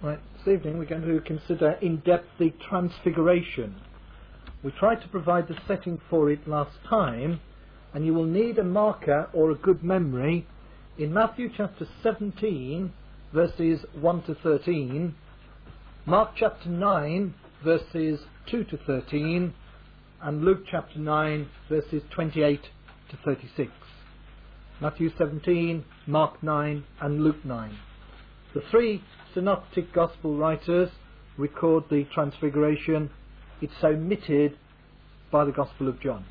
Right, this evening we're going to consider in depth the Transfiguration. We tried to provide the setting for it last time, and you will need a marker or a good memory in Matthew chapter 17 verses 1 to 13, Mark chapter 9 verses 2 to 13, and Luke chapter 9 verses 28 to 36. Matthew 17, Mark 9 and Luke 9. The three synoptic gospel writers record the Transfiguration. It's omitted by the Gospel of John.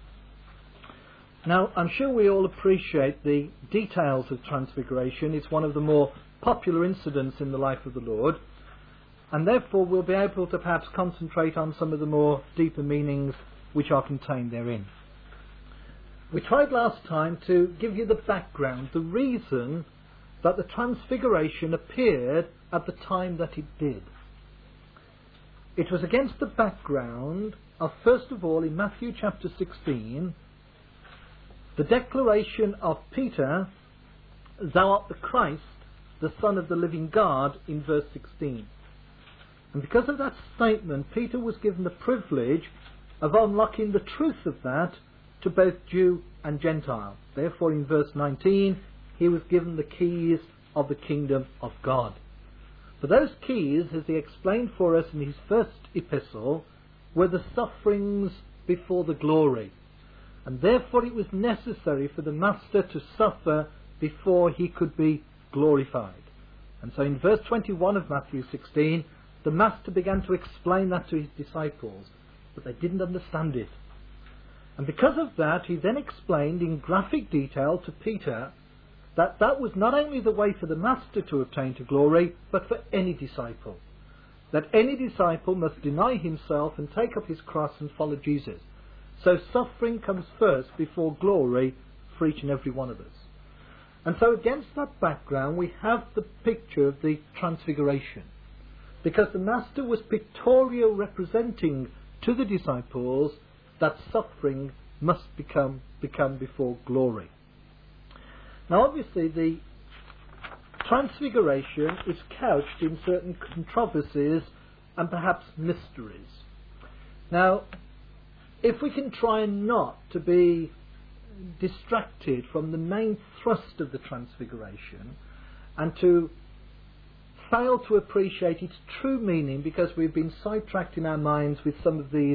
Now, I'm sure we all appreciate the details of Transfiguration. It's one of the more popular incidents in the life of the Lord, and therefore we'll be able to perhaps concentrate on some of the more deeper meanings which are contained therein. We tried last time to give you the background, the reason that the Transfiguration appeared at the time that it did. It was against the background of, first of all, in Matthew chapter 16, the declaration of Peter, "Thou art the Christ, the Son of the living God," in verse 16. And because of that statement, Peter was given the privilege of unlocking the truth of that to both Jew and Gentile. Therefore, in verse 19, he was given the keys of the kingdom of God. But those keys, as he explained for us in his first epistle, were the sufferings before the glory. And therefore it was necessary for the Master to suffer before he could be glorified. And so in verse 21 of Matthew 16, the Master began to explain that to his disciples, but they didn't understand it. And because of that, he then explained in graphic detail to Peter that that was not only the way for the Master to obtain to glory, but for any disciple. That any disciple must deny himself and take up his cross and follow Jesus. So suffering comes first before glory for each and every one of us. And so against that background we have the picture of the Transfiguration, because the Master was pictorial representing to the disciples that suffering must become before glory. Now obviously the Transfiguration is couched in certain controversies and perhaps mysteries. Now, if we can try not to be distracted from the main thrust of the Transfiguration and to fail to appreciate its true meaning because we've been sidetracked in our minds with some of these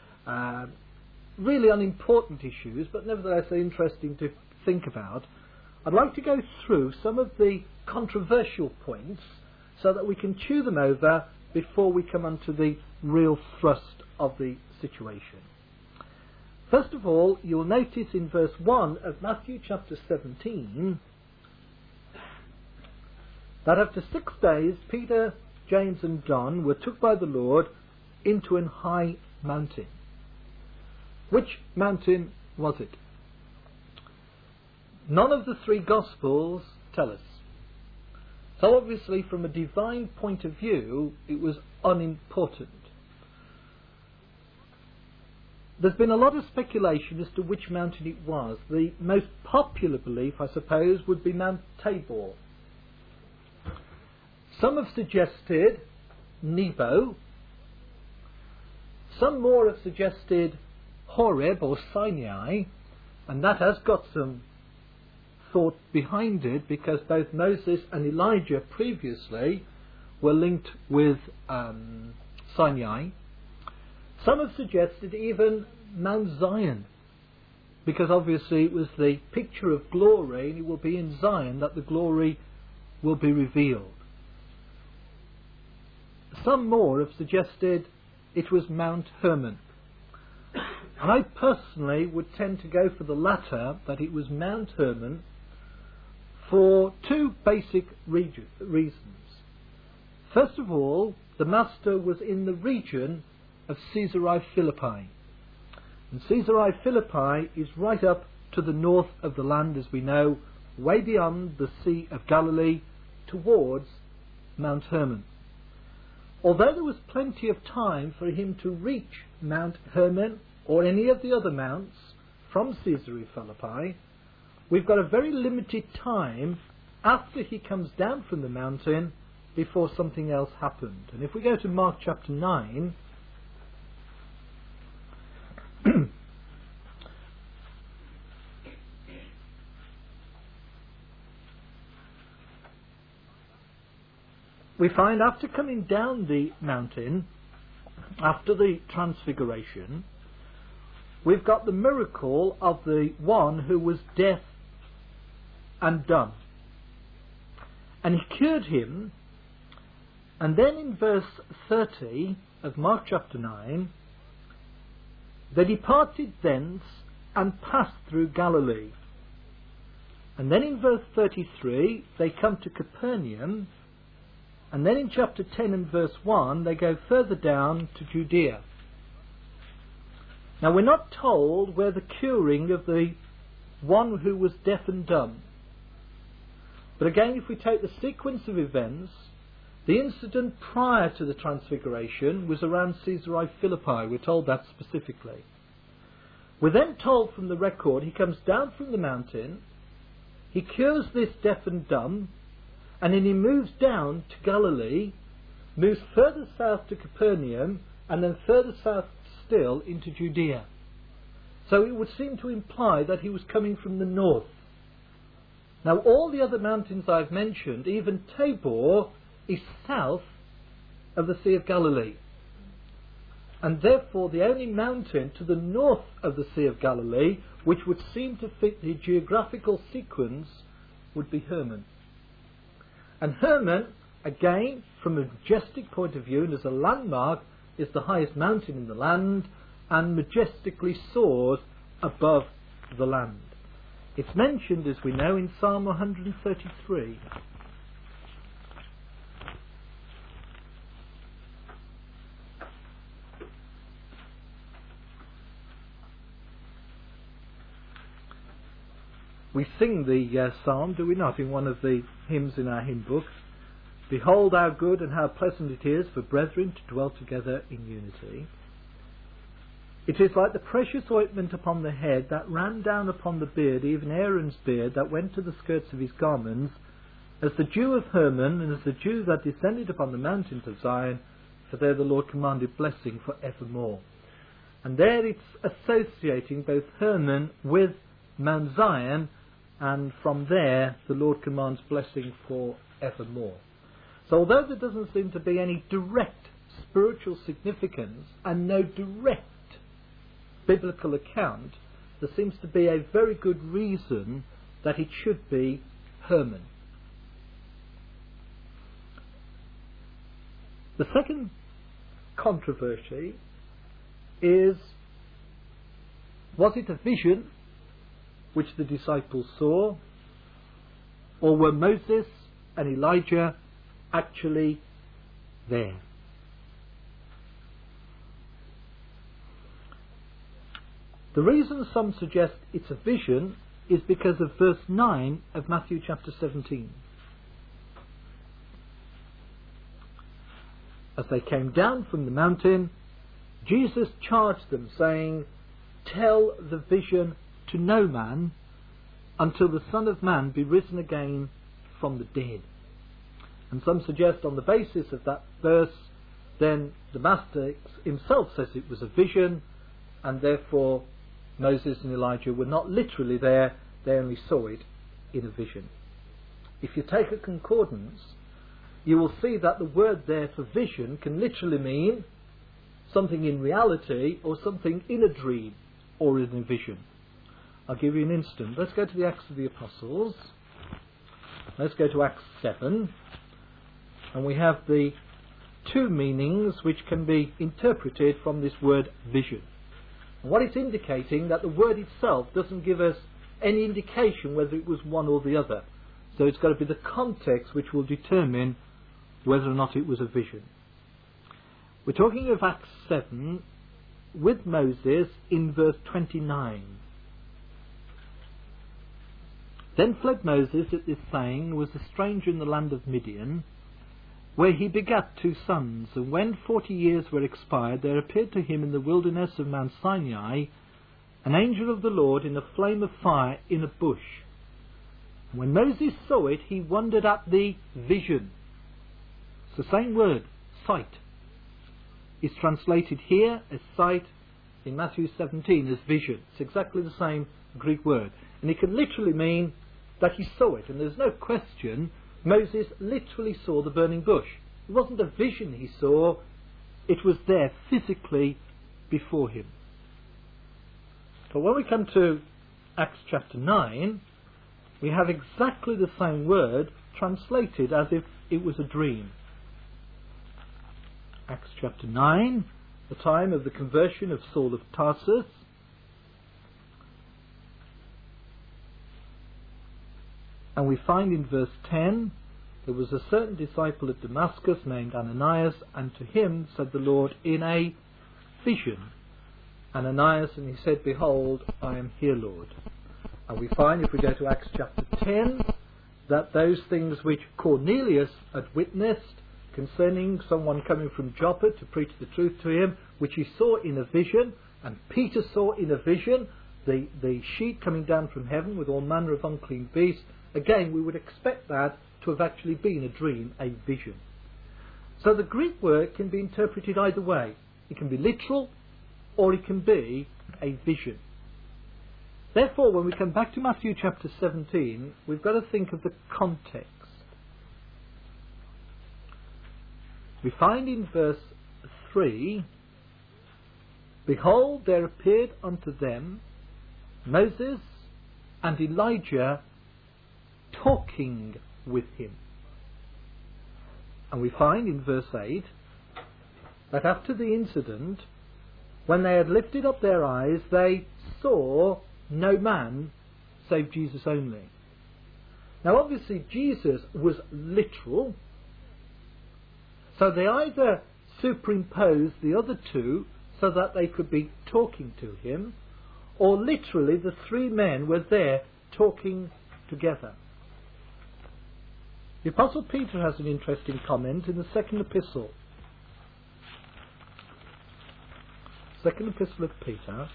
really unimportant issues, but nevertheless they're interesting to think about, I'd like to go through some of the controversial points so that we can chew them over before we come on to the real thrust of the situation. First of all, you'll notice in verse 1 of Matthew chapter 17 that after 6 days Peter, James and John were took by the Lord into an high mountain. Which mountain was it? None of the three Gospels tell us. So obviously from a divine point of view it was unimportant. There's been a lot of speculation as to which mountain it was. The most popular belief, I suppose, would be Mount Tabor. Some have suggested Nebo. Some more have suggested Horeb or Sinai, and that has got some thought behind it because both Moses and Elijah previously were linked with Sinai. Some have suggested even Mount Zion, because obviously it was the picture of glory, and it will be in Zion that the glory will be revealed. Some more have suggested it was Mount Hermon. And I personally would tend to go for the latter, that it was Mount Hermon, for two basic reasons. First of all, the Master was in the region of Caesarea Philippi. And Caesarea Philippi is right up to the north of the land, as we know, way beyond the Sea of Galilee towards Mount Hermon. Although there was plenty of time for him to reach Mount Hermon or any of the other mounts from Caesarea Philippi, we've got a very limited time after he comes down from the mountain before something else happened. And if we go to Mark chapter 9, we find after coming down the mountain, after the transfiguration, we've got the miracle of the one who was deaf and dumb. And he cured him. And then in verse 30 of Mark chapter 9, they departed thence and passed through Galilee. And then in verse 33, they come to Capernaum. And then in chapter 10 and verse 1, they go further down to Judea. Now we're not told where the curing of the one who was deaf and dumb. But again, if we take the sequence of events, the incident prior to the transfiguration was around Caesarea Philippi. We're told that specifically. We're then told from the record he comes down from the mountain, he cures this deaf and dumb, and then he moves down to Galilee, moves further south to Capernaum, and then further south still into Judea. So it would seem to imply that he was coming from the north. Now all the other mountains I've mentioned, even Tabor, is south of the Sea of Galilee. And therefore the only mountain to the north of the Sea of Galilee, which would seem to fit the geographical sequence, would be Hermon. And Hermon, again, from a majestic point of view and as a landmark, is the highest mountain in the land and majestically soars above the land. It's mentioned, as we know, in Psalm 133. We sing the psalm, do we not, in one of the hymns in our hymn book. Behold how good and how pleasant it is for brethren to dwell together in unity. It is like the precious ointment upon the head that ran down upon the beard, even Aaron's beard, that went to the skirts of his garments, as the dew of Hermon, and as the dew that descended upon the mountains of Zion, for there the Lord commanded blessing for evermore. And there it's associating both Hermon with Mount Zion, and from there the Lord commands blessing for evermore. So although there doesn't seem to be any direct spiritual significance and no direct biblical account, there seems to be a very good reason that it should be Hermon. The second controversy is, was it a vision which the disciples saw, or were Moses and Elijah actually there? The reason some suggest it's a vision is because of verse 9 of Matthew chapter 17. As they came down from the mountain, Jesus charged them, saying, "Tell the vision to no man until the Son of Man be risen again from the dead." And some suggest on the basis of that verse, then the Master himself says it was a vision, and therefore Moses and Elijah were not literally there, they only saw it in a vision. If you take a concordance, you will see that the word there for vision can literally mean something in reality or something in a dream or in a vision. I'll give you an instant. Let's go to the Acts of the Apostles. Let's go to Acts 7. And we have the two meanings which can be interpreted from this word vision. And what it's indicating, that the word itself doesn't give us any indication whether it was one or the other. So it's got to be the context which will determine whether or not it was a vision. We're talking of Acts 7 with Moses in verse 29. Then fled Moses at this saying, was a stranger in the land of Midian, where he begat 2 sons. And when 40 years were expired, there appeared to him in the wilderness of Mount Sinai an angel of the Lord in a flame of fire in a bush. And when Moses saw it, he wondered at the vision. It's the same word, sight. It's translated here as sight, in Matthew 17 as vision. It's exactly the same Greek word. And it can literally mean that he saw it. And there's no question Moses literally saw the burning bush. It wasn't a vision he saw, it was there physically before him. But when we come to Acts chapter 9, we have exactly the same word translated as if it was a dream. Acts chapter 9, the time of the conversion of Saul of Tarsus. And we find in verse 10, there was a certain disciple at Damascus named Ananias, and to him said the Lord in a vision, Ananias, and he said, Behold, I am here, Lord. And we find, if we go to Acts chapter 10, that those things which Cornelius had witnessed concerning someone coming from Joppa to preach the truth to him, which he saw in a vision, and Peter saw in a vision the sheet coming down from heaven with all manner of unclean beasts. Again, we would expect that to have actually been a dream, a vision. So the Greek word can be interpreted either way. It can be literal, or it can be a vision. Therefore, when we come back to Matthew chapter 17, we've got to think of the context. We find in verse 3, Behold, there appeared unto them Moses and Elijah talking with him. And we find in verse 8 that after the incident, when they had lifted up their eyes, they saw no man save Jesus only. Now obviously Jesus was literal, so they either superimposed the other two so that they could be talking to him, or literally the three men were there talking together. The Apostle Peter has an interesting comment in the second epistle. Second epistle of Peter.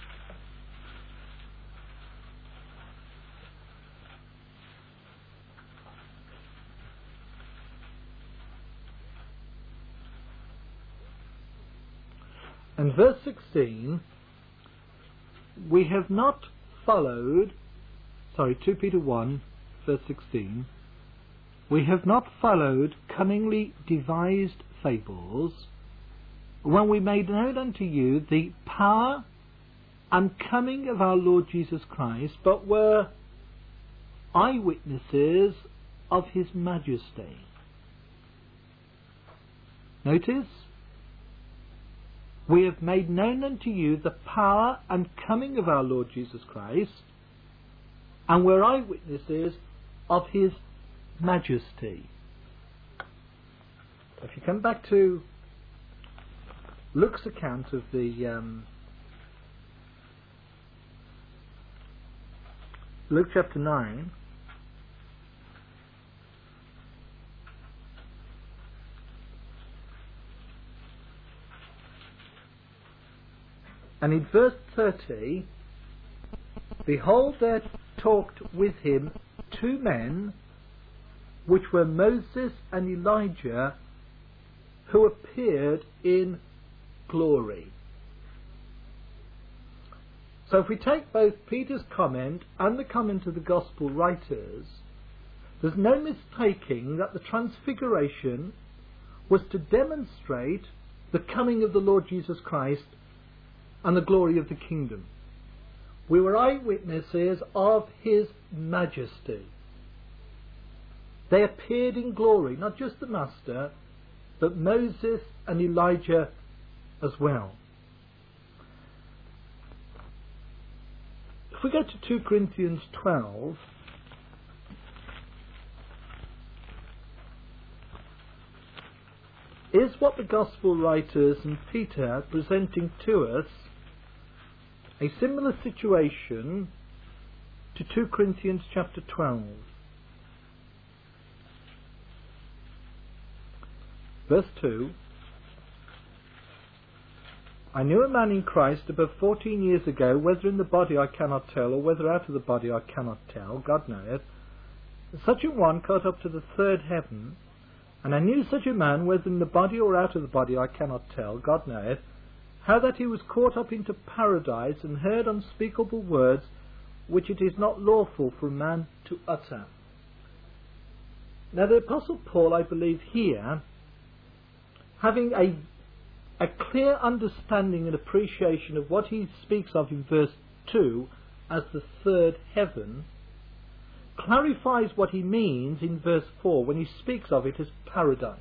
And verse 16, we have not followed, 2 Peter 1, verse 16, we have not followed cunningly devised fables, when we made known unto you the power and coming of our Lord Jesus Christ, but were eyewitnesses of his majesty. Notice, we have made known unto you the power and coming of our Lord Jesus Christ, and we're eyewitnesses of his majesty. If you come back to Luke's account of the Luke chapter 9, and in verse 30, Behold, there talked with him two men, which were Moses and Elijah, who appeared in glory. So if we take both Peter's comment and the comment of the Gospel writers, there's no mistaking that the Transfiguration was to demonstrate the coming of the Lord Jesus Christ and the glory of the kingdom. We were eyewitnesses of his majesty. They appeared in glory, not just the Master, but Moses and Elijah as well. If we go to 2 Corinthians 12, is what the Gospel writers and Peter are presenting to us a similar situation to 2 Corinthians chapter 12. Verse 2, I knew a man in Christ above 14 years ago, whether in the body I cannot tell, or whether out of the body I cannot tell, God knoweth, such a one caught up to the third heaven, And I knew such a man, whether in the body or out of the body I cannot tell, God knoweth, how that he was caught up into paradise, and heard unspeakable words, which it is not lawful for a man to utter. Now the Apostle Paul, I believe here, having a clear understanding and appreciation of what he speaks of in verse 2 as the third heaven, clarifies what he means in verse 4 when he speaks of it as paradise.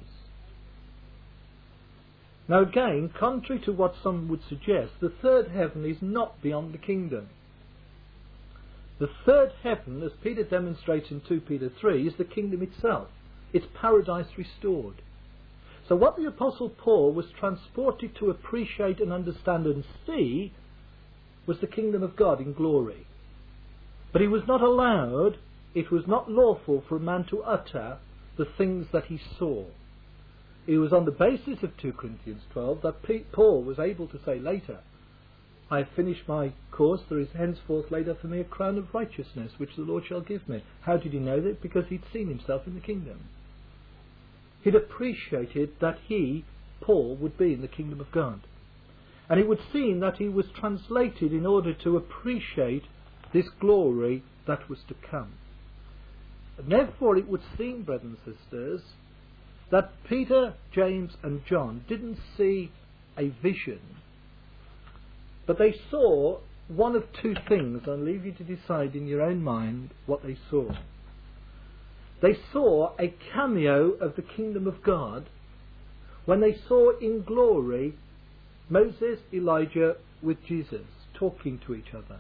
Now again, contrary to what some would suggest, the third heaven is not beyond the kingdom. The third heaven, as Peter demonstrates in 2 Peter 3, is the kingdom itself. It's paradise restored. So what the Apostle Paul was transported to appreciate and understand and see was the kingdom of God in glory. But he was not allowed, it was not lawful for a man to utter the things that he saw. It was on the basis of 2 Corinthians 12 that Paul was able to say later, I have finished my course, there is henceforth laid up for me a crown of righteousness, which the Lord shall give me. How did he know that? Because he'd seen himself in the kingdom. He'd appreciated that he, Paul, would be in the kingdom of God. And it would seem that he was translated in order to appreciate this glory that was to come. And therefore it would seem, brothers and sisters, that Peter, James and John didn't see a vision, but they saw one of two things. I'll leave you to decide in your own mind what they saw. They saw a cameo of the kingdom of God when they saw in glory Moses, Elijah with Jesus talking to each other.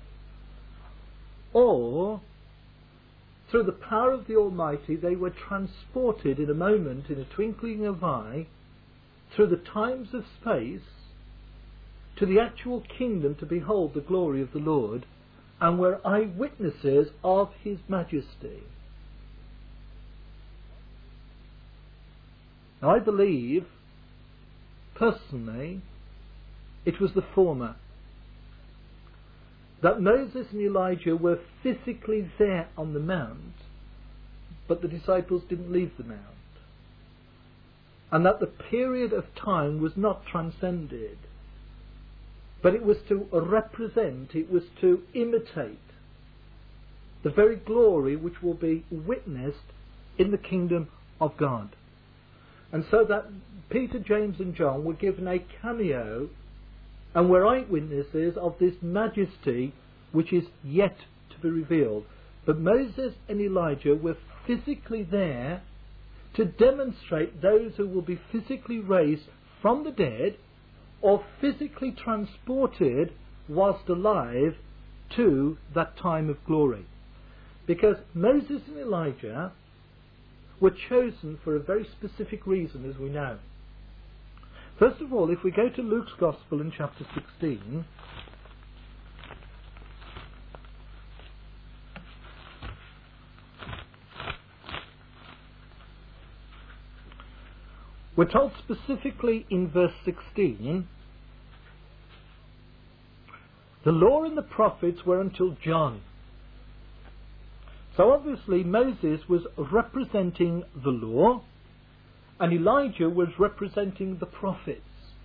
Or, through the power of the Almighty, they were transported in a moment, in a twinkling of an eye, through the times of space, to the actual kingdom to behold the glory of the Lord, and were eyewitnesses of his majesty. Now I believe, personally, it was the former. That Moses and Elijah were physically there on the mount, but the disciples didn't leave the mount. And that the period of time was not transcended, but it was to represent, it was to imitate the very glory which will be witnessed in the kingdom of God. And so that Peter, James and John were given a cameo and were eyewitnesses of this majesty which is yet to be revealed. But Moses and Elijah were physically there to demonstrate those who will be physically raised from the dead or physically transported whilst alive to that time of glory. Because Moses and Elijah were chosen for a very specific reason, as we know. First of all, if we go to Luke's Gospel in chapter 16, we're told specifically in verse 16, the law and the prophets were until John. So obviously Moses was representing the law, and Elijah was representing the prophets.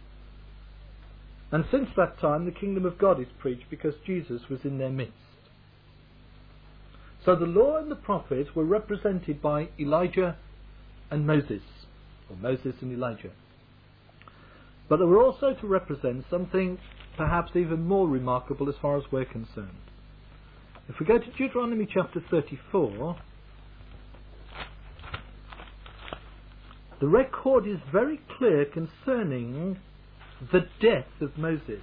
And since that time the kingdom of God is preached because Jesus was in their midst. So the law and the prophets were represented by Elijah and Moses, or Moses and Elijah. But they were also to represent something perhaps even more remarkable as far as we're concerned. If we go to Deuteronomy chapter 34, the record is very clear concerning the death of Moses.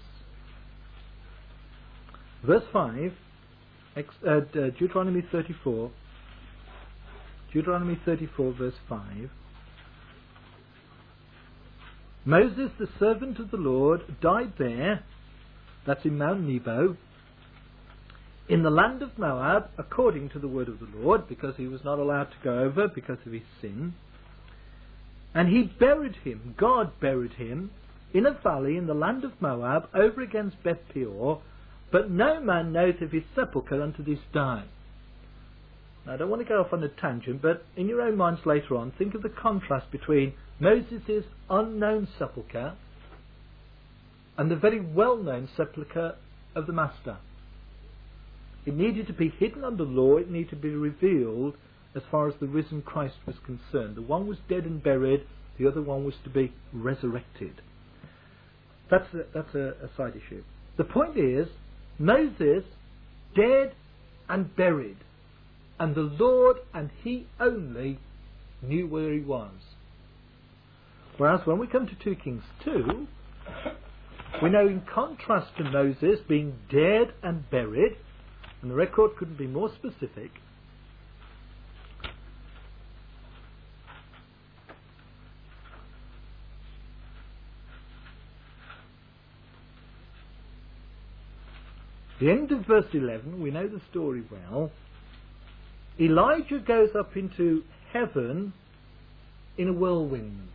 Verse 5, Deuteronomy 34, verse 5. Moses, the servant of the Lord, died there, that's in Mount Nebo, in the land of Moab, according to the word of the Lord, because he was not allowed to go over because of his sin. And he buried him, God buried him, in a valley in the land of Moab, over against Beth Peor, but no man knows of his sepulchre unto this day. Now, I don't want to go off on a tangent, but in your own minds later on, think of the contrast between Moses' unknown sepulchre and the very well-known sepulchre of the Master. It needed to be hidden under law, it needed to be revealed as far as the risen Christ was concerned. The one was dead and buried, the other one was to be resurrected. That's a side issue. The point is, Moses, dead and buried, and the Lord and he only knew where he was. Whereas when we come to 2 Kings 2, we know in contrast to Moses being dead and buried, and the record couldn't be more specific, the end of verse 11, we know the story well. Elijah goes up into heaven in a whirlwind.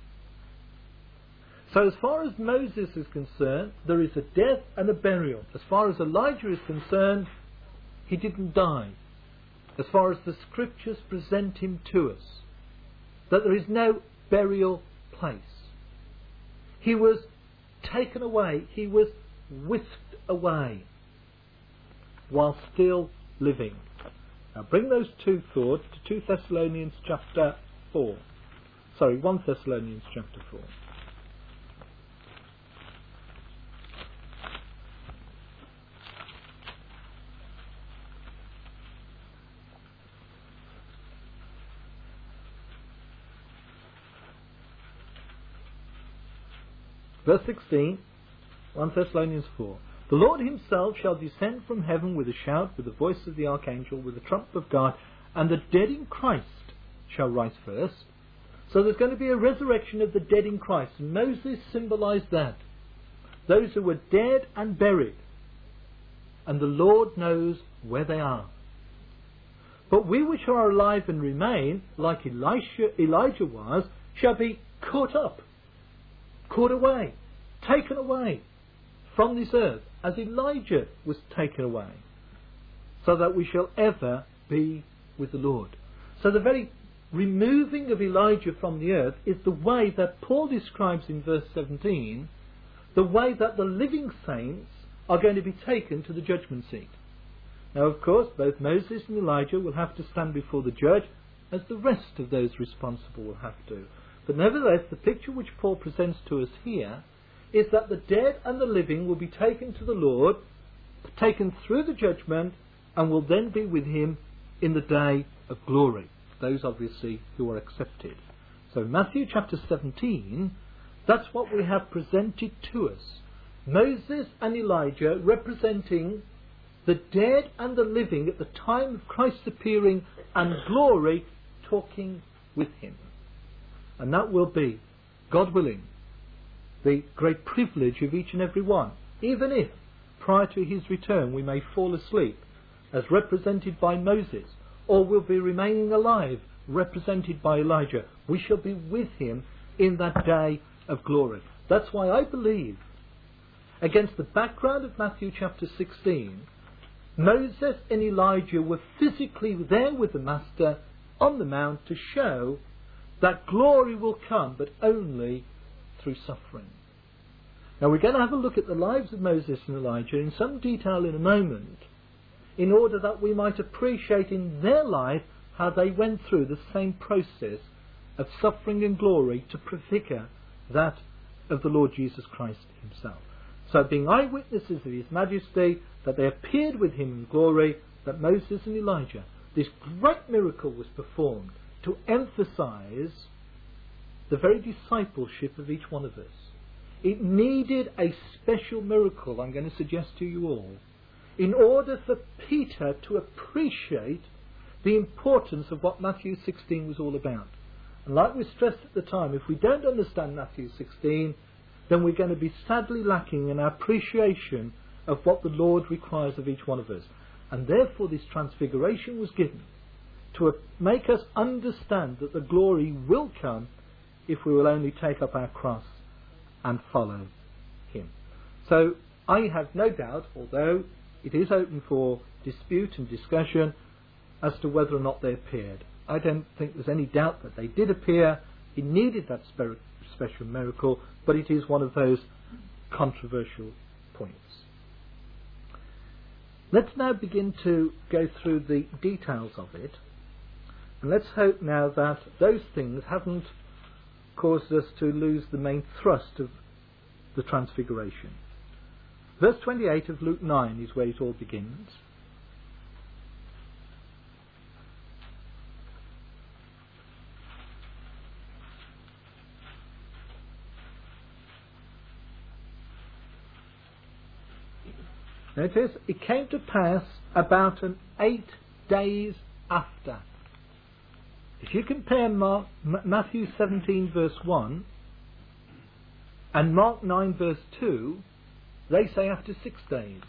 So as far as Moses is concerned, there is a death and a burial. As far as Elijah is concerned, he didn't die. As far as the scriptures present him to us, that there is no burial place. He was taken away, he was whisked away while still living. Now bring those two thoughts to 1 Thessalonians chapter 4. Verse 16, 1 Thessalonians 4. The Lord himself shall descend from heaven with a shout, with the voice of the archangel, with the trumpet of God, and the dead in Christ shall rise first. So there's going to be a resurrection of the dead in Christ, and Moses symbolized that. Those who were dead and buried, and the Lord knows where they are. But we which are alive and remain, like Elijah was, shall be caught up, caught away, taken away from this earth, as Elijah was taken away, so that we shall ever be with the Lord. So the very removing of Elijah from the earth is the way that Paul describes in verse 17, the way that the living saints are going to be taken to the judgment seat. Now, of course, both Moses and Elijah will have to stand before the judge, as the rest of those responsible will have to. But nevertheless, the picture which Paul presents to us here is that the dead and the living will be taken to the Lord, taken through the judgment, and will then be with him in the day of glory. Those, obviously, who are accepted. So Matthew chapter 17, that's what we have presented to us. Moses and Elijah representing the dead and the living at the time of Christ's appearing and glory, talking with him. And that will be, God willing, the great privilege of each and every one, even if prior to his return we may fall asleep as represented by Moses, or will be remaining alive represented by Elijah. We shall be with him in that day of glory. That's why I believe, against the background of Matthew chapter 16, Moses and Elijah were physically there with the Master on the mount to show that glory will come, but only through suffering. Now we're going to have a look at the lives of Moses and Elijah in some detail in a moment, in order that we might appreciate in their life how they went through the same process of suffering and glory to prefigure that of the Lord Jesus Christ himself. So being eyewitnesses of his majesty, that they appeared with him in glory, that Moses and Elijah, this great miracle was performed to emphasize the very discipleship of each one of us. It needed a special miracle, I'm going to suggest to you all, in order for Peter to appreciate the importance of what Matthew 16 was all about. And like we stressed at the time, if we don't understand Matthew 16, then we're going to be sadly lacking in our appreciation of what the Lord requires of each one of us. And therefore this transfiguration was given to make us understand that the glory will come if we will only take up our cross and follow him. So I have no doubt, although it is open for dispute and discussion, as to whether or not they appeared. I don't think there's any doubt that they did appear. He needed that special miracle, but it is one of those controversial points. Let's now begin to go through the details of it, and let's hope now that those things haven't caused us to lose the main thrust of the Transfiguration. Verse 28 of Luke 9 is where it all begins. Notice, it came to pass about 8 days after. If you compare Matthew 17 verse 1 and Mark 9 verse 2, they say after 6 days.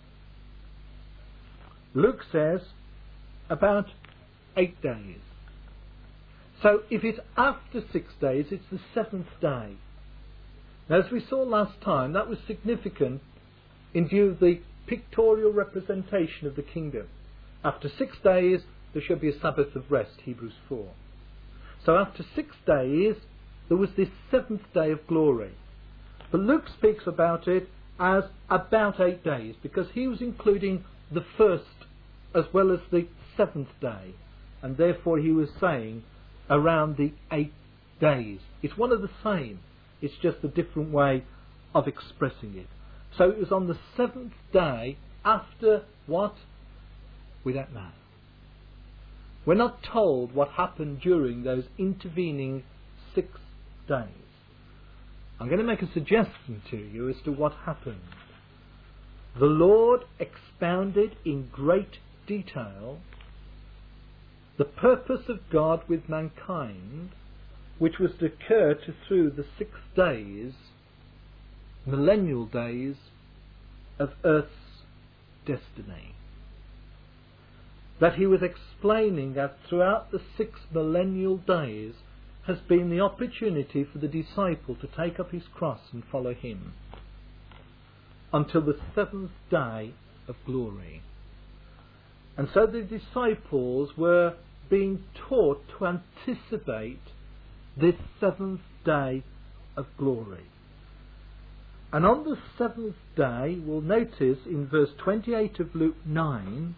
Luke says about 8 days. So if it's after 6 days, it's the 7th day. Now, as we saw last time, that was significant in view of the pictorial representation of the kingdom. After 6 days, there should be a Sabbath of rest, Hebrews 4. So after 6 days, there was this 7th day of glory. But Luke speaks about it as about 8 days, because he was including the first as well as the 7th day, and therefore he was saying around the 8 days. It's one of the same, it's just a different way of expressing it. So it was on the 7th day after what? We don't know. We're not told what happened during those intervening 6 days. I'm going to make a suggestion to you as to what happened. The Lord expounded in great detail the purpose of God with mankind, which was to occur through the 6 days, millennial days, of Earth's destiny. That he was explaining that throughout the 6 millennial days has been the opportunity for the disciple to take up his cross and follow him until the 7th day of glory. And so the disciples were being taught to anticipate this 7th day of glory. And on the 7th day, we'll notice in verse 28 of Luke 9,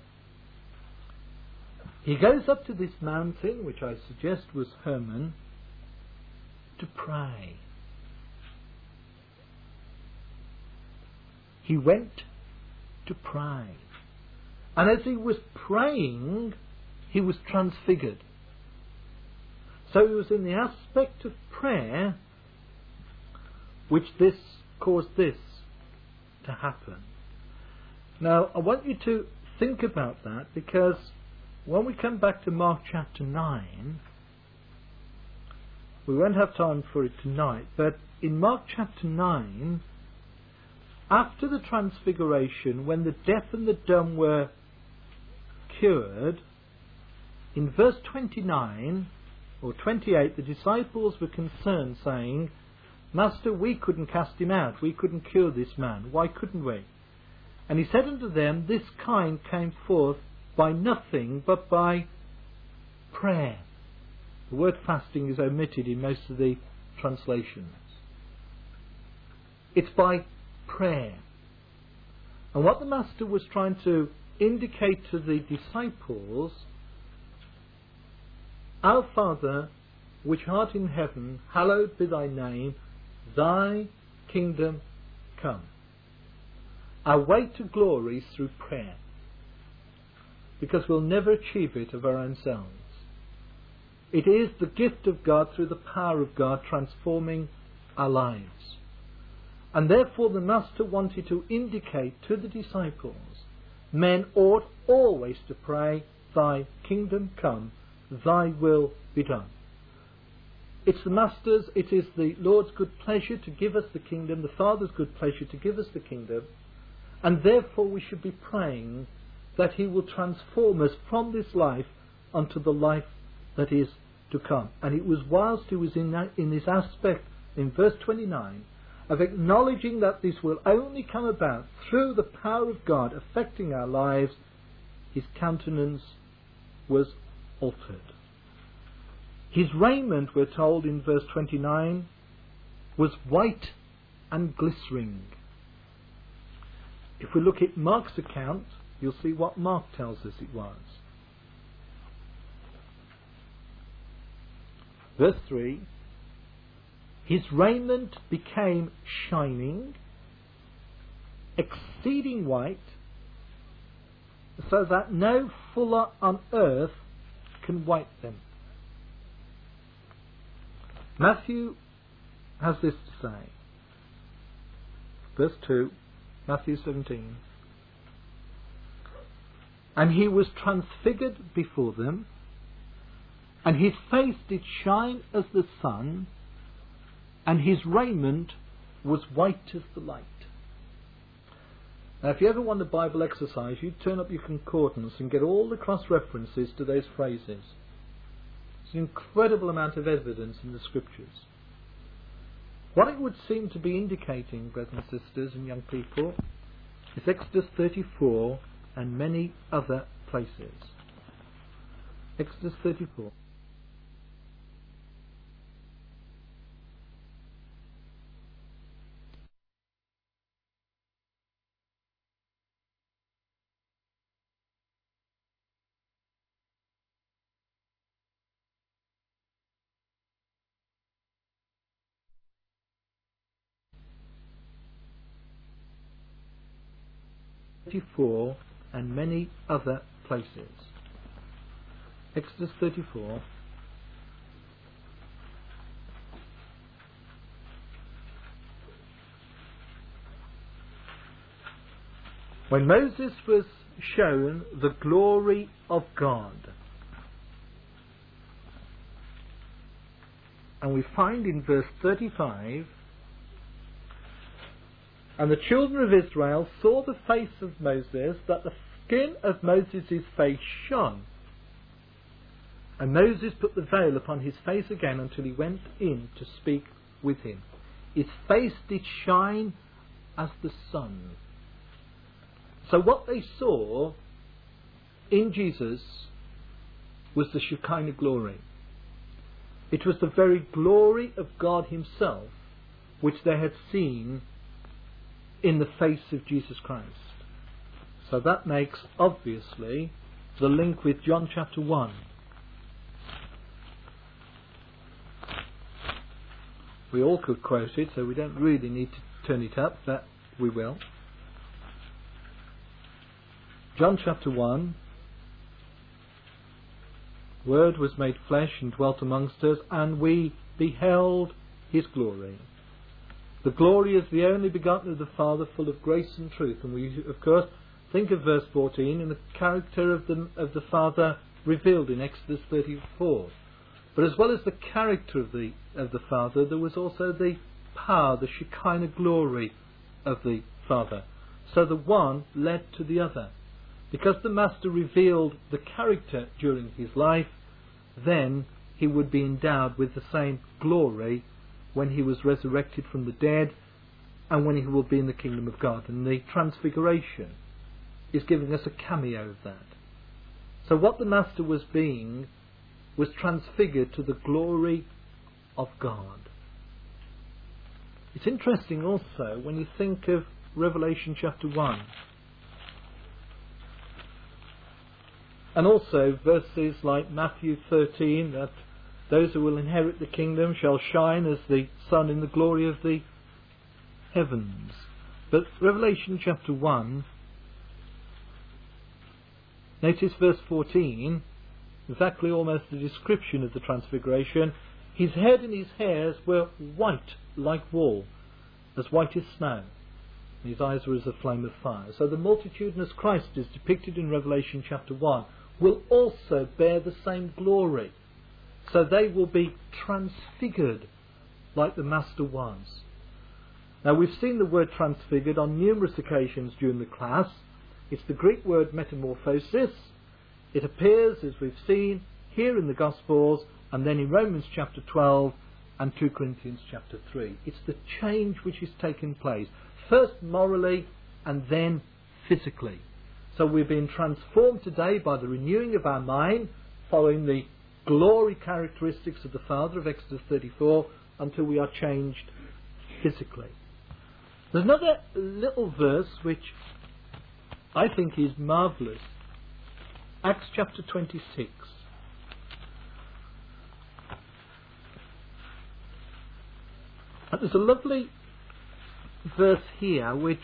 he goes up to this mountain, which I suggest was Hermon, to pray. He went to pray. And as he was praying, he was transfigured. So it was in the aspect of prayer which this caused this to happen. Now, I want you to think about that, because when we come back to Mark chapter 9, we won't have time for it tonight, but in Mark chapter 9, after the transfiguration, when the deaf and the dumb were cured, in verse 29 or 28, the disciples were concerned, saying, Master, we couldn't cast him out, we couldn't cure this man, why couldn't we? And he said unto them, This kind came forth by nothing but by prayer. The word fasting is omitted in most of the translations. It's by prayer. And what the Master was trying to indicate to the disciples, Our Father, which art in heaven, hallowed be thy name, thy kingdom come. Our way to glory is through prayer, because we'll never achieve it of our own selves. It is the gift of God through the power of God transforming our lives. And therefore the Master wanted to indicate to the disciples, men ought always to pray, Thy kingdom come, Thy will be done. It's the Master's, it is the Lord's good pleasure to give us the kingdom, the Father's good pleasure to give us the kingdom, and therefore we should be praying that He will transform us from this life unto the life that is to come. And it was whilst He was in this aspect, in verse 29, of acknowledging that this will only come about through the power of God affecting our lives, His countenance was altered. His raiment, we're told in verse 29, was white and glistering. If we look at Mark's account, you'll see what Mark tells us it was. Verse 3, his raiment became shining, exceeding white, so that no fuller on earth can white them. Matthew has this to say. Verse 2, Matthew 17. And he was transfigured before them, and his face did shine as the sun, and his raiment was white as the light. Now, if you ever want a Bible exercise, you turn up your concordance and get all the cross-references to those phrases. It's an incredible amount of evidence in the Scriptures. What it would seem to be indicating, brothers and sisters and young people, is Exodus 34 and many other places. Exodus 34. And many other places. Exodus 34. When Moses was shown the glory of God, and we find in verse 35, and the children of Israel saw the face of Moses, that the skin of Moses' face shone. And Moses put the veil upon his face again until he went in to speak with him. His face did shine as the sun. So what they saw in Jesus was the Shekinah glory. It was the very glory of God himself which they had seen in the face of Jesus Christ. So that makes, obviously, the link with John chapter 1. We all could quote it, so we don't really need to turn it up, but we will. John chapter 1. Word was made flesh and dwelt amongst us, and we beheld his glory. The glory is the only begotten of the Father, full of grace and truth. And we, of course, think of verse 14 in the character of the Father revealed in Exodus 34. But as well as the character of the Father, there was also the power, the Shekinah glory of the Father. So the one led to the other. Because the Master revealed the character during his life, then he would be endowed with the same glory when he was resurrected from the dead, and when he will be in the kingdom of God. And the Transfiguration is giving us a cameo of that. So what the Master was being was transfigured to the glory of God. It's interesting also when you think of Revelation chapter 1. And also verses like Matthew 13, that those who will inherit the kingdom shall shine as the sun in the glory of the heavens. But Revelation chapter 1, notice verse 14, exactly almost a description of the Transfiguration. His head and his hairs were white like wool, as white as snow. And his eyes were as a flame of fire. So the multitudinous Christ is depicted in Revelation chapter 1 will also bear the same glory. So they will be transfigured like the Master was. Now we've seen the word transfigured on numerous occasions during the class. It's the Greek word metamorphosis. It appears, as we've seen, here in the Gospels, and then in Romans chapter 12 and 2 Corinthians chapter 3. It's the change which is taking place, first morally and then physically. So we're being transformed today by the renewing of our mind, following the glory characteristics of the Father of Exodus 34, until we are changed physically. There's another little verse which I think is marvellous. Acts chapter 26. And there's a lovely verse here which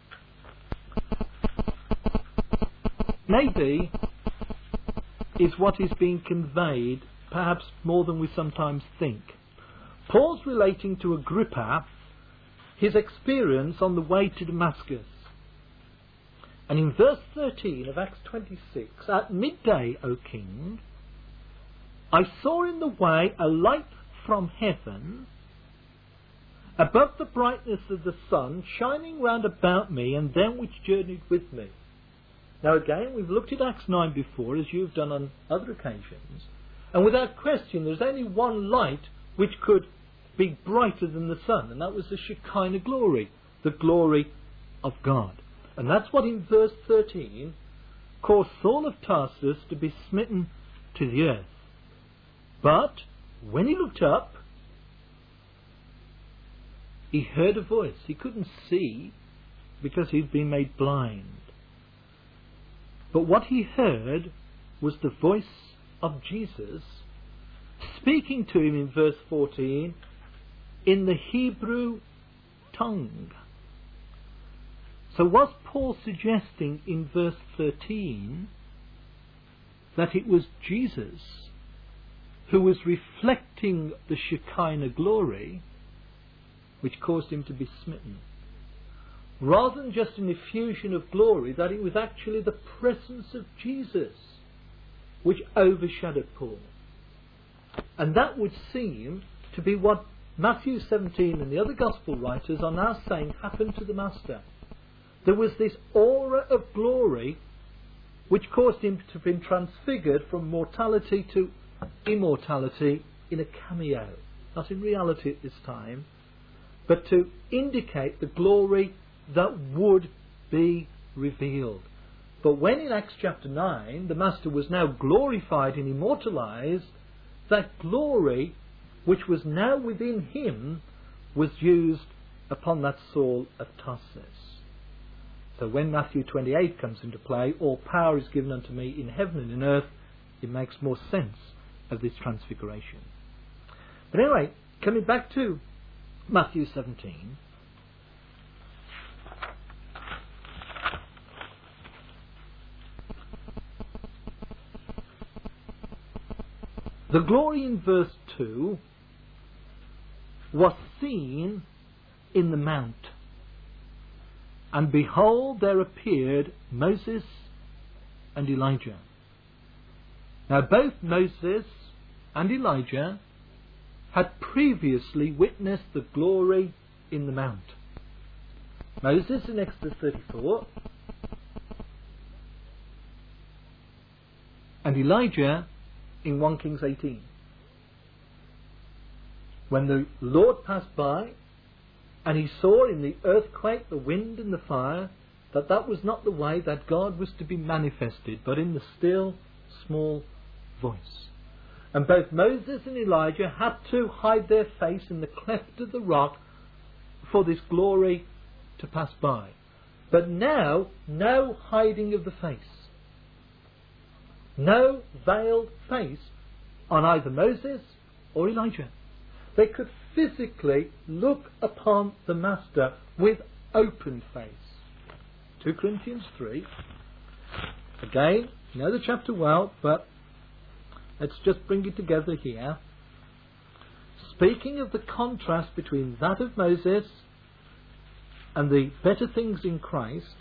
maybe is what is being conveyed, perhaps more than we sometimes think. Paul's relating to Agrippa his experience on the way to Damascus. And in verse 13 of Acts 26, at midday, O king, I saw in the way a light from heaven, above the brightness of the sun, shining round about me and them which journeyed with me. Now again, we've looked at Acts 9 before, as you've done on other occasions, and without question there's only one light which could be brighter than the sun, and that was the Shekinah glory, the glory of God. And that's what in verse 13 caused Saul of Tarsus to be smitten to the earth. But when he looked up, he heard a voice. He couldn't see because he'd been made blind. But what he heard was the voice of Jesus speaking to him in verse 14 in the Hebrew tongue. So was Paul suggesting in verse 13 that it was Jesus who was reflecting the Shekinah glory which caused him to be smitten? Rather than just an effusion of glory, that it was actually the presence of Jesus which overshadowed Paul. And that would seem to be what Matthew 17 and the other Gospel writers are now saying happened to the Master. There was this aura of glory which caused him to have been transfigured from mortality to immortality in a cameo. Not in reality at this time, but to indicate the glory that would be revealed. But when in Acts chapter 9 the Master was now glorified and immortalized, that glory which was now within him was used upon that Saul of Tarsus. So when Matthew 28 comes into play, all power is given unto me in heaven and in earth, it makes more sense of this transfiguration. But anyway, coming back to Matthew 17, the glory in verse 2 was seen in the mount. And behold, there appeared Moses and Elijah. Now both Moses and Elijah had previously witnessed the glory in the mount. Moses in Exodus 34 and Elijah in 1 Kings 18. When the Lord passed by and he saw in the earthquake, the wind and the fire, that was not the way that God was to be manifested, but in the still, small voice. And both Moses and Elijah had to hide their face in the cleft of the rock for this glory to pass by. But now, no hiding of the face. No veiled face on either Moses or Elijah. They could physically look upon the Master with open face. 2 Corinthians 3. Again, you know the chapter well, but let's just bring it together here. Speaking of the contrast between that of Moses and the better things in Christ,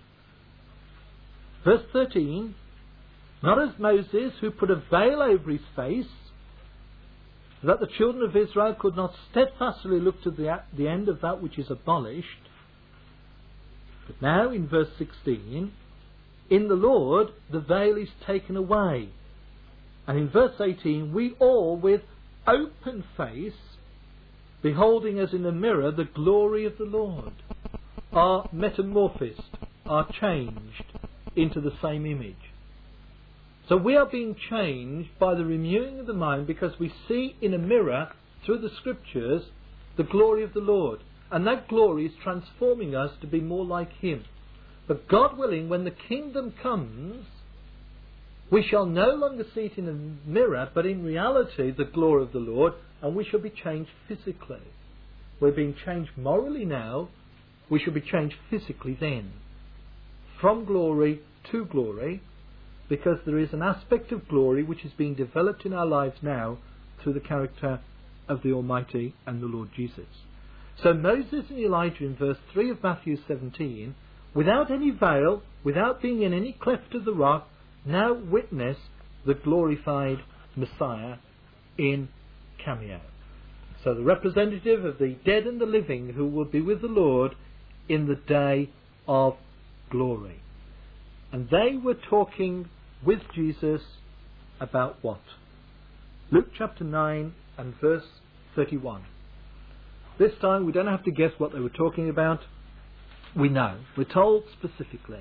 verse 13, not as Moses, who put a veil over his face, that the children of Israel could not steadfastly look to the end of that which is abolished. But now in verse 16, in the Lord the veil is taken away. And in verse 18, we all with open face, beholding as in a mirror the glory of the Lord, are metamorphosed, are changed into the same image. So we are being changed by the renewing of the mind, because we see in a mirror through the scriptures the glory of the Lord, and that glory is transforming us to be more like Him. But God willing, when the kingdom comes, we shall no longer see it in a mirror, but in reality the glory of the Lord, and we shall be changed physically. We're being changed morally now, we shall be changed physically then. From glory to glory, because there is an aspect of glory which is being developed in our lives now through the character of the Almighty and the Lord Jesus. So Moses and Elijah in verse 3 of Matthew 17, without any veil, without being in any cleft of the rock, now witness the glorified Messiah in cameo. So the representative of the dead and the living who will be with the Lord in the day of glory. And they were talking with Jesus about what? Luke chapter 9 and verse 31. This time we don't have to guess what they were talking about. We know. We're told specifically.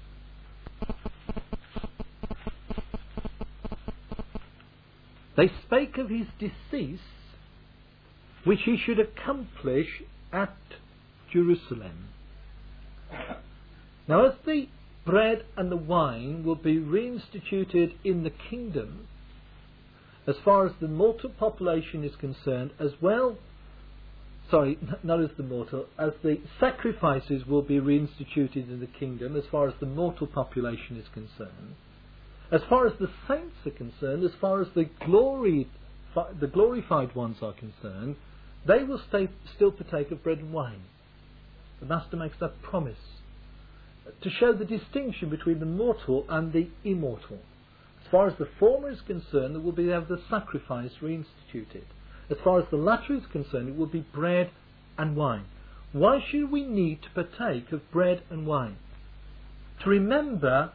They spake of his decease, which he should accomplish at Jerusalem. Now, as the bread and the wine will be reinstituted in the kingdom, as far as the mortal population is concerned, as the sacrifices will be reinstituted in the kingdom, as far as the mortal population is concerned, as far as the saints are concerned, as far as the glorified ones are concerned, they will still partake of bread and wine. The Master makes that promise to show the distinction between the mortal and the immortal. As far as the former is concerned, there will be the sacrifice reinstituted. As far as the latter is concerned, it will be bread and wine. Why should we need to partake of bread and wine? To remember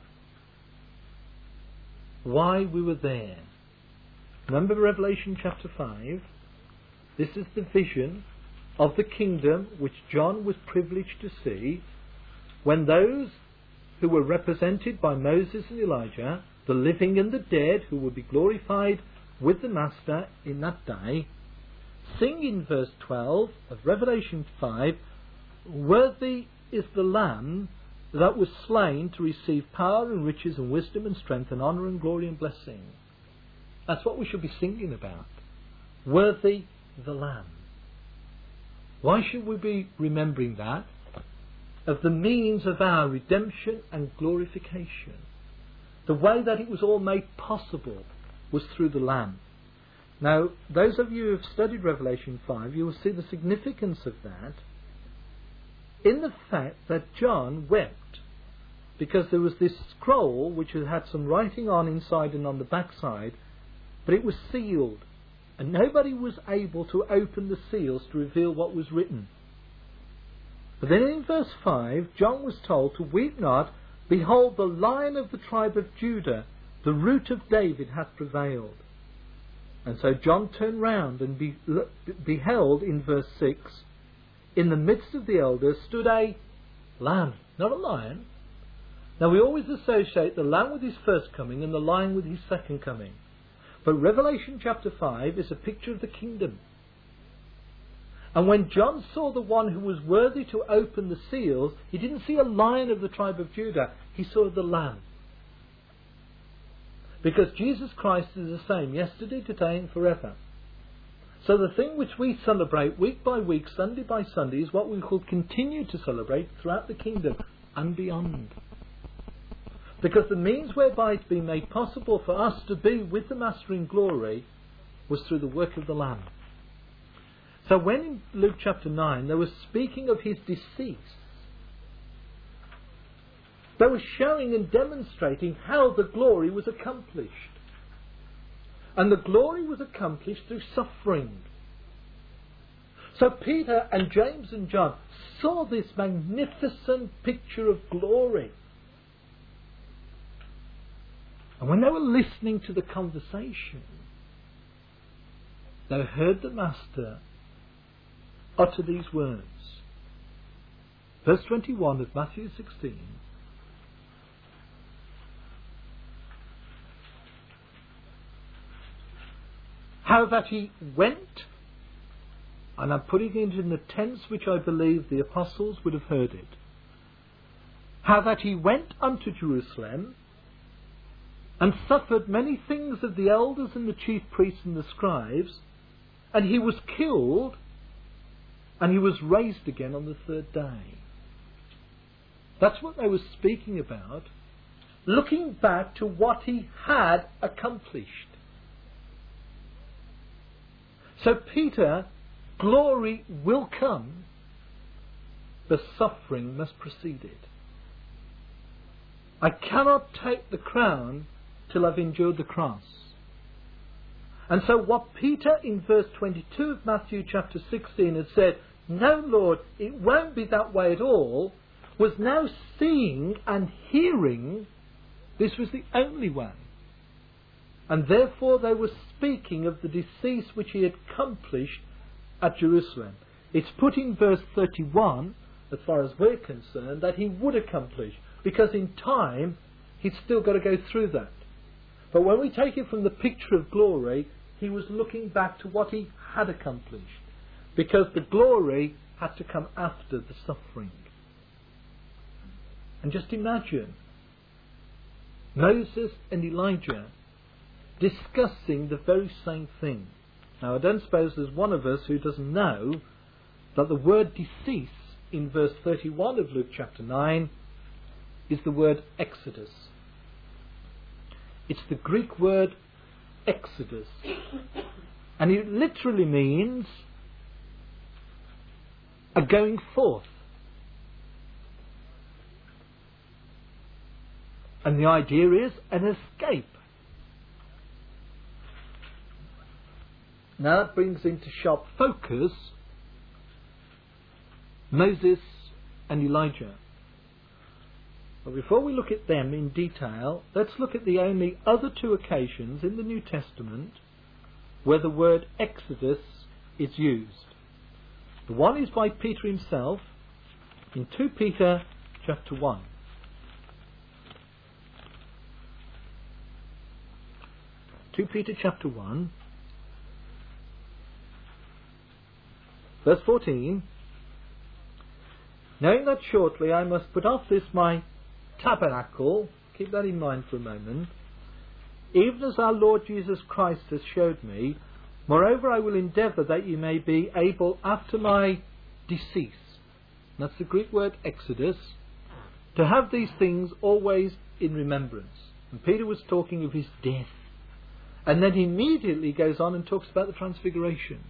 why we were there. Remember Revelation chapter 5? This is the vision of the kingdom which John was privileged to see, when those who were represented by Moses and Elijah, the living and the dead, who will be glorified with the Master in that day, sing in verse 12 of Revelation 5, "Worthy is the Lamb that was slain to receive power and riches and wisdom and strength and honour and glory and blessing." That's what we should be singing about. Worthy the Lamb. Why should we be remembering that? Of the means of our redemption and glorification. The way that it was all made possible was through the Lamb. Now, those of you who have studied Revelation 5, you will see the significance of that in the fact that John wept because there was this scroll which had some writing on inside and on the backside, but it was sealed, and nobody was able to open the seals to reveal what was written. But then in verse 5, John was told to weep not, behold, the Lion of the tribe of Judah, the Root of David, hath prevailed. And so John turned round and beheld in verse 6, in the midst of the elders stood a lamb, not a lion. Now we always associate the lamb with his first coming and the lion with his second coming. But Revelation chapter 5 is a picture of the kingdom. And when John saw the one who was worthy to open the seals, he didn't see a lion of the tribe of Judah, he saw the Lamb. Because Jesus Christ is the same yesterday, today and forever. So the thing which we celebrate week by week, Sunday by Sunday, is what we will continue to celebrate throughout the kingdom and beyond. Because the means whereby it's been made possible for us to be with the Master in glory was through the work of the Lamb. So when in Luke chapter 9 they were speaking of his decease, they were showing and demonstrating how the glory was accomplished. And the glory was accomplished through suffering. So Peter and James and John saw this magnificent picture of glory. And when they were listening to the conversation, they heard the Master utter these words. Verse 21 of Matthew 16. how that he went, and I'm putting it in the tense which I believe the apostles would have heard it, how that he went unto Jerusalem and suffered many things of the elders and the chief priests and the scribes, and he was killed, and he was raised again on the third day. That's what they were speaking about, looking back to what he had accomplished. So Peter, glory will come, but suffering must precede it. I cannot take the crown till I've endured the cross. And so what Peter in verse 22 of Matthew chapter 16 had said, no Lord, it won't be that way at all, was now seeing and hearing this was the only way. And therefore they were speaking of the decease which he had accomplished at Jerusalem. It's put in verse 31, as far as we're concerned, that he would accomplish, because in time he'd still got to go through that. But when we take it from the picture of glory, he was looking back to what he had accomplished, because the glory had to come after the suffering. And just imagine Moses and Elijah discussing the very same thing. Now, I don't suppose there's one of us who doesn't know that the word decease in verse 31 of Luke chapter 9 is the word exodus. It's the Greek word exodus, and it literally means a going forth. And the idea is an escape. Now that brings into sharp focus Moses and Elijah. But before we look at them in detail, let's look at the only other two occasions in the New Testament where the word exodus is used. The one is by Peter himself in 2 Peter chapter 1. 2 Peter chapter 1, verse 14, knowing that shortly I must put off this my tabernacle, keep that in mind for a moment, even as our Lord Jesus Christ has showed me, moreover I will endeavour that you may be able after my decease, that's the Greek word exodus, to have these things always in remembrance. And Peter was talking of his death. And then he immediately goes on and talks about the transfiguration.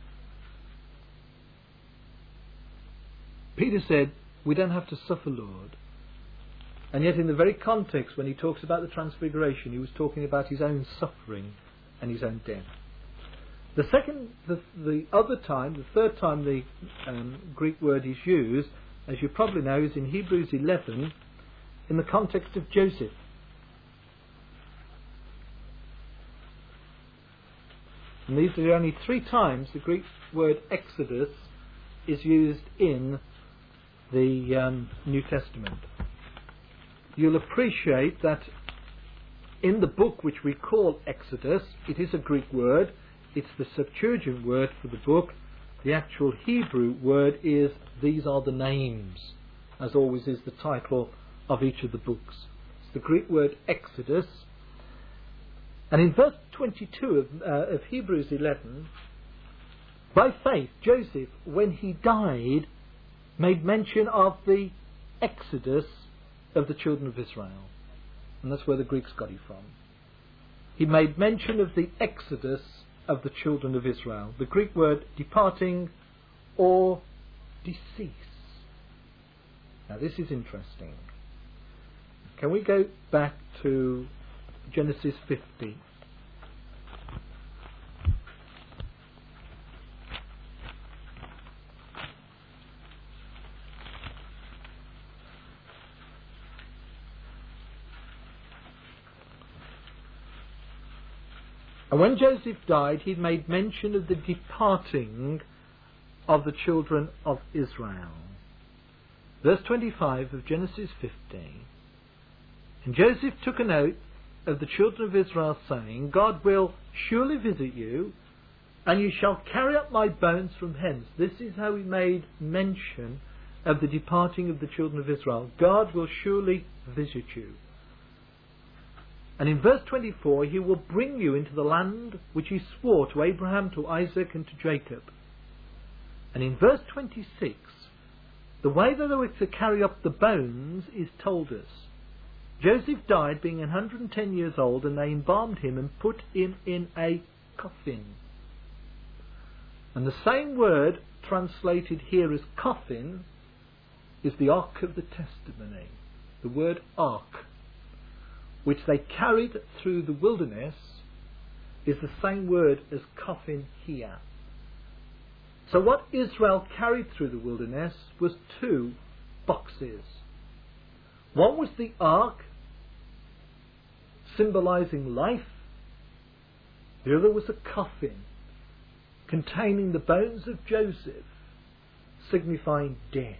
Peter said, we don't have to suffer, Lord. And yet in the very context when he talks about the transfiguration, he was talking about his own suffering and his own death. The third time the Greek word is used, as you probably know, is in Hebrews 11 in the context of Joseph. And these are the only 3 times the Greek word exodus is used in the New Testament. You'll appreciate that in the book which we call Exodus, it is a Greek word. It's the Septuagint word for the book. The actual Hebrew word is, these are the names, as always is the title of each of the books. It's the Greek word Exodus. And in verse 22 of Hebrews 11, by faith, Joseph, when he died, made mention of the exodus of the children of Israel. And that's where the Greeks got it from. He made mention of the exodus of the children of Israel. The Greek word departing or decease. Now this is interesting. Can we go back to Genesis 50? And when Joseph died, he made mention of the departing of the children of Israel. Verse 25 of Genesis 50. And Joseph took an oath of the children of Israel, saying, God will surely visit you, and you shall carry up my bones from hence. This is how he made mention of the departing of the children of Israel. God will surely visit you. And in verse 24, he will bring you into the land which he swore to Abraham, to Isaac, and to Jacob. And in verse 26, the way that they were to carry up the bones is told us. Joseph died being 110 years old, and they embalmed him and put him in a coffin. And the same word translated here as coffin is the Ark of the Testimony. The word Ark, which they carried through the wilderness, is the same word as coffin here. So what Israel carried through the wilderness was two boxes. One was the Ark, symbolizing life. The other was a coffin containing the bones of Joseph, signifying death.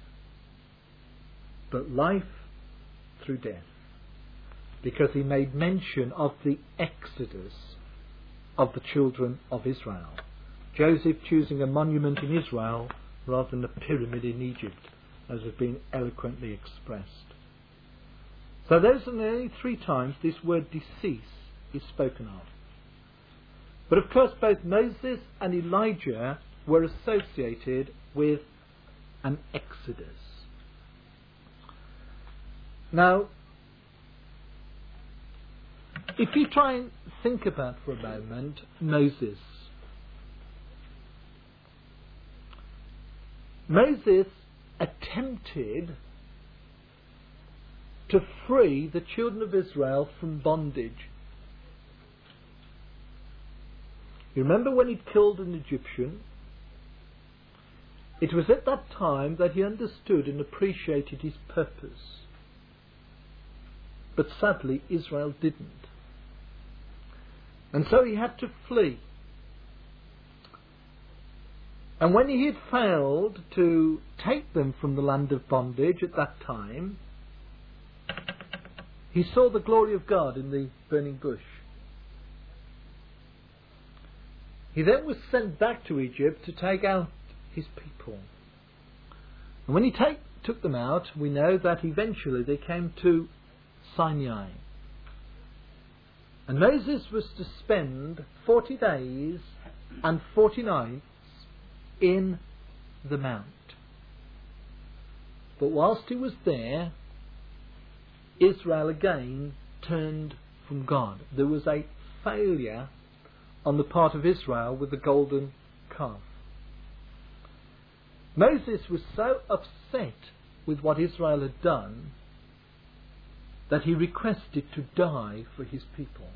But life through death, because he made mention of the exodus of the children of Israel. Joseph choosing a monument in Israel rather than a pyramid in Egypt, as has been eloquently expressed. So those are the only 3 times this word decease is spoken of. But of course both Moses and Elijah were associated with an exodus. Now, if you try and think about for a moment Moses. Moses attempted to free the children of Israel from bondage. You remember when he killed an Egyptian? It was at that time that he understood and appreciated his purpose. But sadly, Israel didn't. And so he had to flee. And when he had failed to take them from the land of bondage at that time, he saw the glory of God in the burning bush. He then was sent back to Egypt to take out his people. And when he took them out, we know that eventually they came to Sinai. And Moses was to spend 40 days and 40 nights in the mount. But whilst he was there, Israel again turned from God. There was a failure on the part of Israel with the golden calf. Moses was so upset with what Israel had done that he requested to die for his people.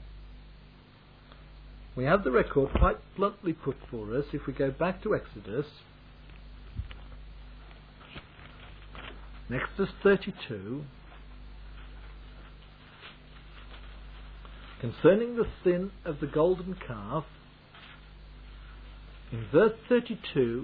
We have the record quite bluntly put for us if we go back to Exodus. In Exodus 32, concerning the sin of the golden calf, in verse 32,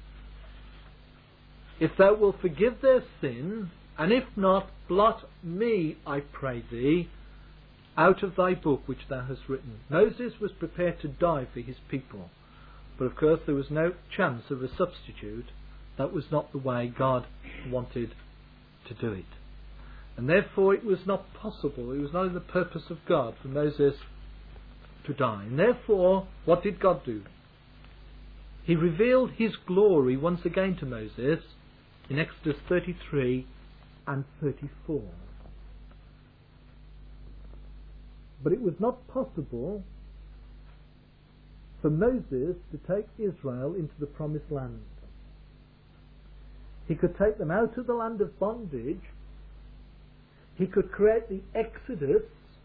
if thou wilt forgive their sin, and if not, blot me, I pray thee, out of thy book which thou hast written. Moses was prepared to die for his people, but of course there was no chance of a substitute. That was not the way God wanted to do it. And therefore it was not possible, it was not in the purpose of God for Moses to die. And therefore, what did God do? He revealed his glory once again to Moses in Exodus 33 and 34. But it was not possible for Moses to take Israel into the promised land. He could take them out of the land of bondage. He could create the Exodus,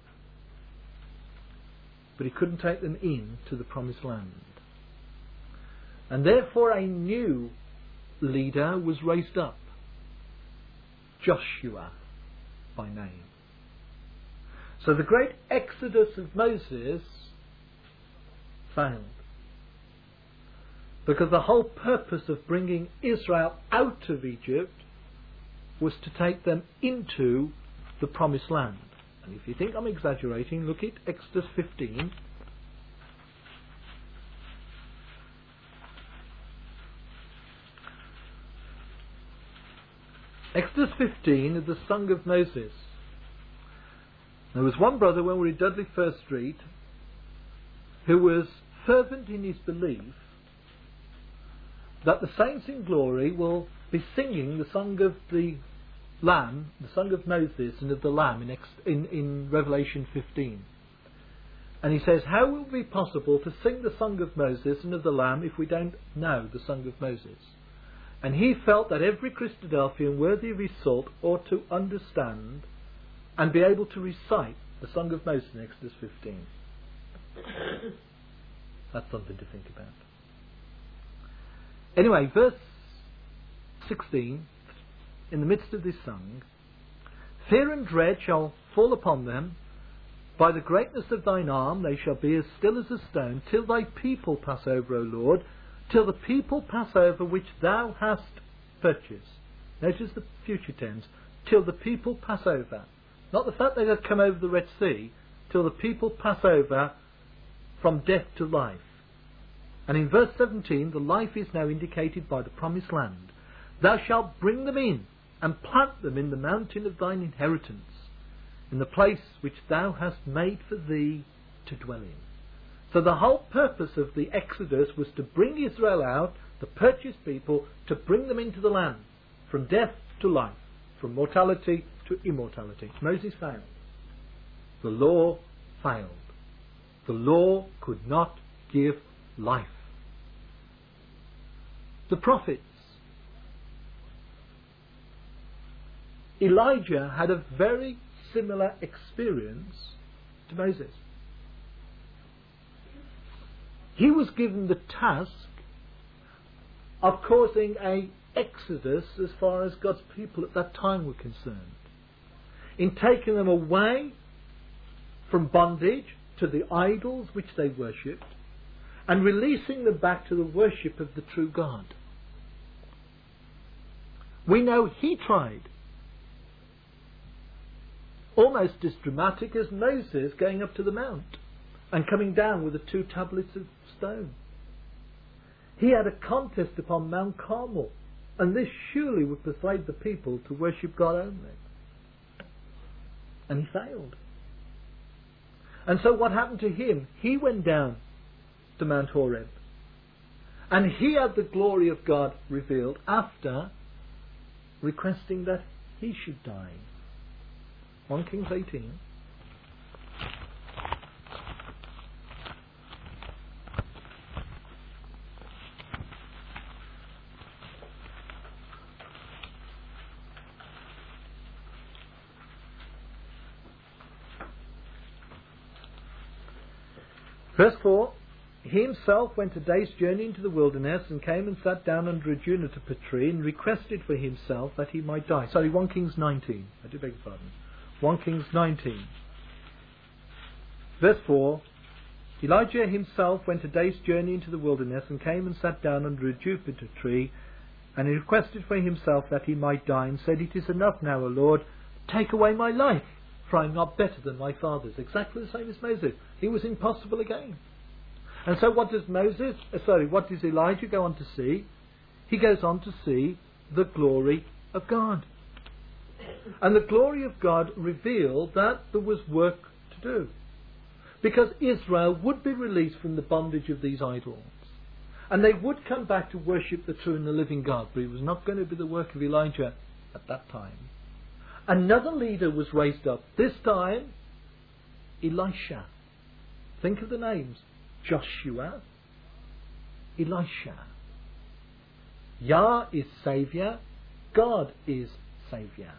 but he couldn't take them into the promised land. And therefore a new leader was raised up, Joshua by name. So the great Exodus of Moses failed, because the whole purpose of bringing Israel out of Egypt was to take them into the promised land. And if you think I'm exaggerating, look at Exodus 15. Exodus 15 is the Song of Moses. There was one brother when we were in Dudley First Street who was fervent in his belief that the saints in glory will be singing the Song of the Lamb, the Song of Moses and of the Lamb in Revelation 15. And he says, how will it be possible to sing the Song of Moses and of the Lamb if we don't know the Song of Moses? And he felt that every Christadelphian worthy of his salt ought to understand and be able to recite the Song of Moses in Exodus 15. That's something to think about. Anyway, verse 16, in the midst of this song, fear and dread shall fall upon them. By the greatness of thine arm they shall be as still as a stone, till thy people pass over, O Lord, till the people pass over which thou hast purchased. Notice the future tense, till the people pass over. Not the fact they have come over the Red Sea, till the people pass over from death to life. And in verse 17, the life is now indicated by the promised land. Thou shalt bring them in, and plant them in the mountain of thine inheritance, in the place which thou hast made for thee to dwell in. So the whole purpose of the Exodus was to bring Israel out, the purchased people, to bring them into the land, from death to life, from mortality to immortality. Moses failed. The law failed. The law could not give life. The prophets. Elijah had a very similar experience to Moses. He was given the task of causing an exodus as far as God's people at that time were concerned, in taking them away from bondage to the idols which they worshipped and releasing them back to the worship of the true God. We know he tried. Almost as dramatic as Moses going up to the mount and coming down with the 2 tablets of stone. He had a contest upon Mount Carmel, and this surely would persuade the people to worship God only. And he failed. And so what happened to him? He went down to Mount Horeb, and he had the glory of God revealed after requesting that he should die. 1 Kings 18. Verse 4, he himself went a day's journey into the wilderness and came and sat down under a juniper tree and requested for himself that he might die. Sorry, 1 Kings 19. I do beg your pardon. 1 Kings 19. Verse 4, Elijah himself went a day's journey into the wilderness and came and sat down under a juniper tree and he requested for himself that he might die and said, it is enough now, O Lord, take away my life, for I am not better than my fathers. Exactly the same as Moses. He was impossible again. And so what does Elijah go on to see? He goes on to see the glory of God. And the glory of God revealed that there was work to do. Because Israel would be released from the bondage of these idols. And they would come back to worship the true and the living God. But it was not going to be the work of Elijah at that time. Another leader was raised up. This time, Elisha. Think of the names. Joshua, Elisha. Yah is Saviour. God is Saviour.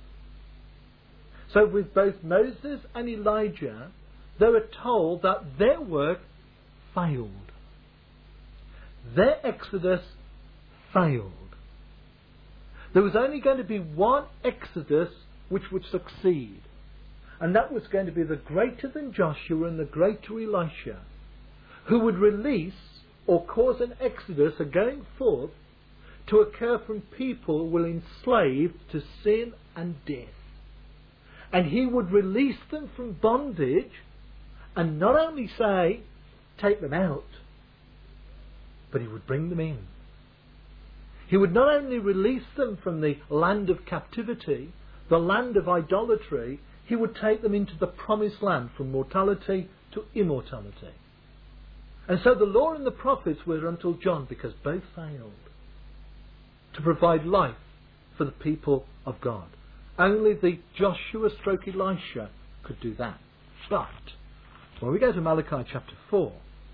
So with both Moses and Elijah, they were told that their work failed. Their exodus failed. There was only going to be one exodus which would succeed. And that was going to be the greater than Joshua and the greater Elisha, who would release or cause an exodus, a going forth, to occur from people who were enslaved to sin and death. And he would release them from bondage and not only say, take them out, but he would bring them in. He would not only release them from the land of captivity, the land of idolatry, he would take them into the promised land from mortality to immortality. And so the law and the prophets were until John, because both failed to provide life for the people of God. Only the Joshua / Elisha could do that. But when we go to Malachi chapter 4,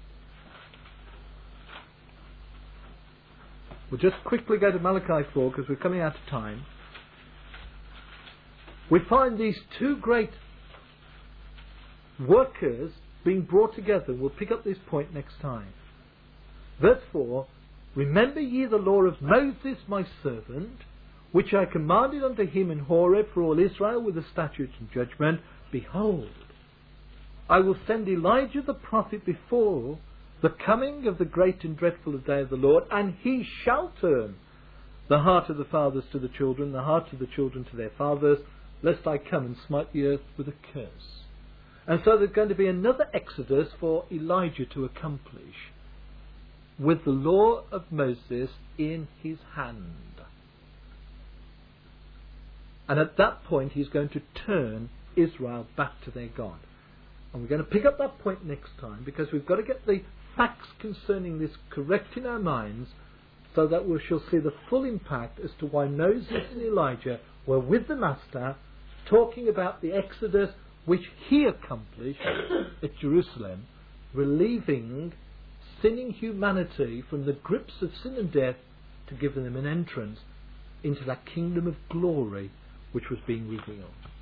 we'll just quickly go to Malachi 4 because we're coming out of time. We find these two great workers being brought together. We'll pick up this point next time. Verse 4, remember ye the law of Moses my servant, which I commanded unto him in Horeb for all Israel with the statutes and judgment. Behold, I will send Elijah the prophet before the coming of the great and dreadful day of the Lord, and he shall turn the heart of the fathers to the children, the heart of the children to their fathers, lest I come and smite the earth with a curse. And so there's going to be another exodus for Elijah to accomplish, with the law of Moses in his hand. And at that point he's going to turn Israel back to their God. And we're going to pick up that point next time, because we've got to get the facts concerning this correct in our minds, so that we shall see the full impact as to why Moses and Elijah were with the Master, talking about the exodus which he accomplished at Jerusalem, relieving sinning humanity from the grips of sin and death, to give them an entrance into that kingdom of glory which was being revealed.